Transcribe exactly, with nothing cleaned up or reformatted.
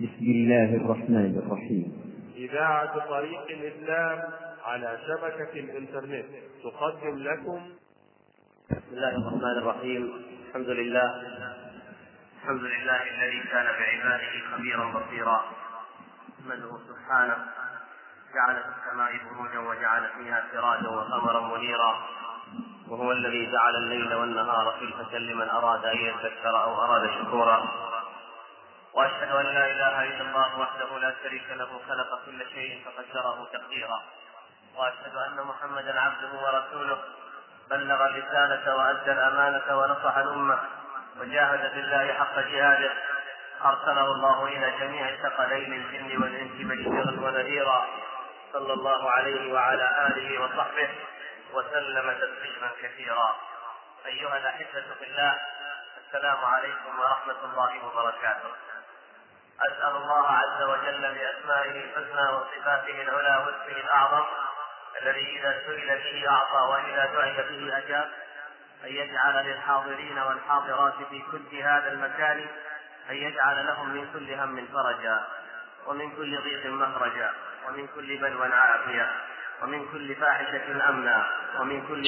بسم الله الرحمن الرحيم. إذاعة طريق الإسلام على شبكة الإنترنت تقدم لكم. بسم الله الرحمن الرحيم. الحمد لله الحمد لله الذي كان بعباده خبيرا بصيرا. أحمده سبحانه، جعل في السماء بروجا وجعل فيها سراجا وقمرا منيرا، وهو الذي جعل الليل والنهار خلفة لمن أراد أن يذكر أو أراد شكورا. وأشهد أن لا إله إلا الله وحده لا شريك له، خلق كل شيء فقدره تقديرا. وأشهد أن محمدا عبده ورسوله، بلغ الرسالة وأدى الأمانة ونصح الأمة وجاهد بالله حق جهاده، أرسله الله إلى جميع ثقلين الجن والإنس بشيرا ونذيرا، صلى الله عليه وعلى آله وصحبه وسلم تسليما كثيرا. أيها الأحبة في الله، السلام عليكم ورحمة الله وبركاته. أسأل الله عز وجل بأسمائه الحسنى وصفاته العلى واسمه الأعظم الذي إذا سئل به أعطى وإذا دعي به أجاب، أن يجعل للحاضرين والحاضرات في كل هذا المكان، أن يجعل لهم من كل هم فرجا، ومن كل ضيق مخرجا، ومن كل بلوى عافية، ومن كل فاحشة أمنا، ومن كل